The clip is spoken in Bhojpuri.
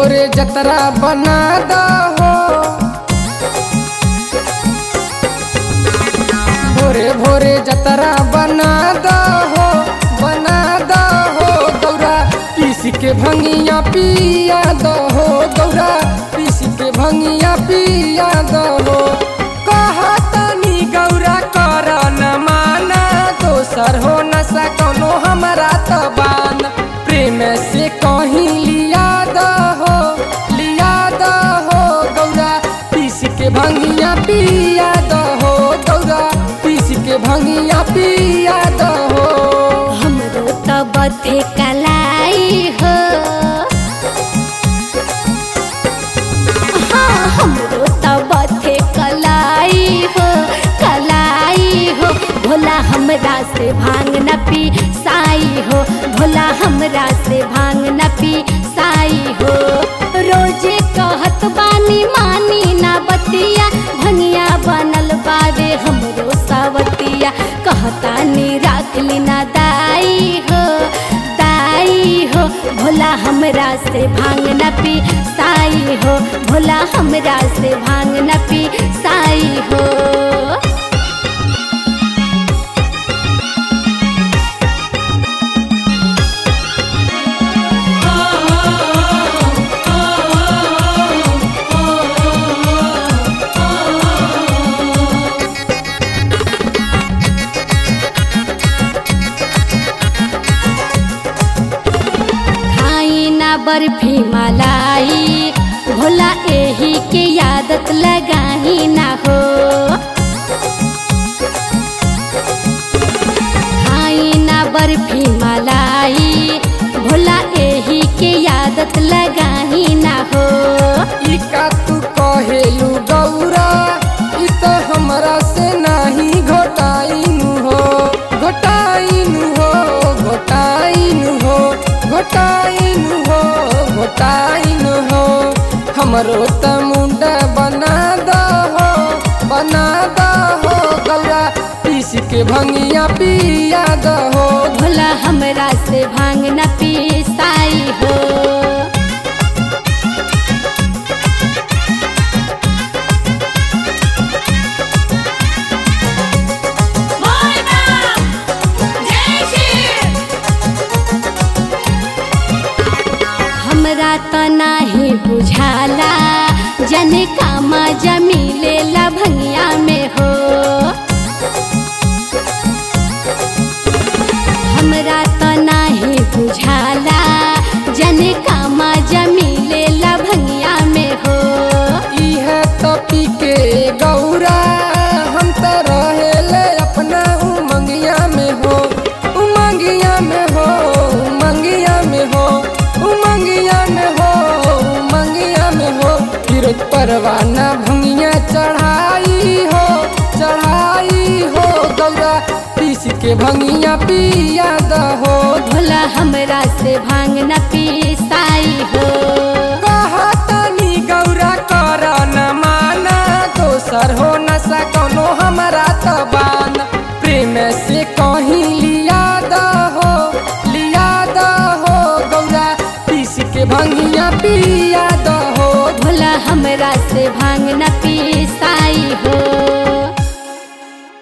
भोरे जतरा बना दहो, भोरे भोरे जतरा बना दहो, बना दहो गौरा पीस के भंगिया पिया दहो, गौरा पीस के भंगिया पिया दहो। कहतनी गौरा कर न माना, दोसर हो नशा कोनो हमरा तबान, प्रेम से कहीं लिया दहो, लिया दहो गौरा पीस के भंगिया पिया दहो, गौरा पीस के भंगिया पिया दहो। हमरो त बथे कलाई हो, हाँ हमरो त बथे कलाई हो, कलाई हो। भोला हमरा से भांग न पी साई हो, भोला हमरा से भांग न पी साई हो। रोजे कहत बानी मानी ना बतिया, भंगिया बनल बावे हमरो सावतिया। कहतानी राख ली ना दाई हो, दाई हो। भोला हमरा से भांग न पी साई हो, भोला हमरा से भांग न पी साई हो। बर्फी मलाई भोला एही के आदत लगाही ना हो, खाई ना बर्फी मलाई भोला एही के आदत लगाही ना हो। ई का तू कहेलू गौरा, ई तो हमरा से नहीं घोटाइनु हो, घोटाइनु हो, घोटाइनु हो, घोटाइनु हो, घोटाइनु हो। हमरो त मुंडा बना दहो, बना दहो गौरा पीस के भंगिया पिया दहो। भोला हमरा से भांग न पी साई हो। हमरा त नाही बुझाला जन कामा जमीले ला भंगिया में हो, हमरा त नाही बुझाला जन कामा जमीले ला भंगिया में हो। इह तो पी के गौरा हम तो रहेले अपना उमंगिया में हो, उमंगिया में हो, उमंगिया में हो, उमंगिया में हो, उमंगिया में हो। फिर परवाना भंगिया चढ़ाई हो, चढ़ाई हो गौरा पीस के भंगिया पिया दहो। भोला हमरा से भांग न पी साई हो। कहतनी गौरा कर न माना, दोसर हो नशा कोनो हमरा तबान, प्रेम से कहीं लिया दहो, लिया दहो गौरा पीस के भंगिया पिया दहो। भोला हमरा से भांग न पी साई हो।